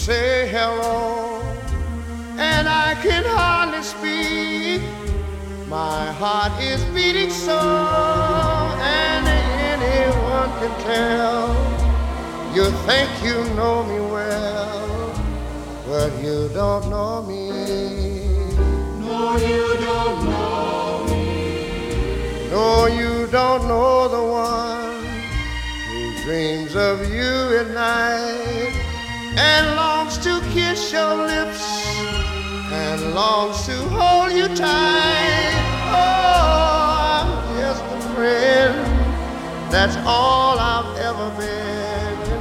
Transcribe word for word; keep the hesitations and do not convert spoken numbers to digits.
say hello, and I can hardly speak. My heart is beating so, and anyone can tell. You think you know me well, but you don't know me. No, you don't know me. No, you don't know the one who dreams of you at night and longs to kiss your lips and longs to hold you tight. Oh, I'm just a friend, that's all I've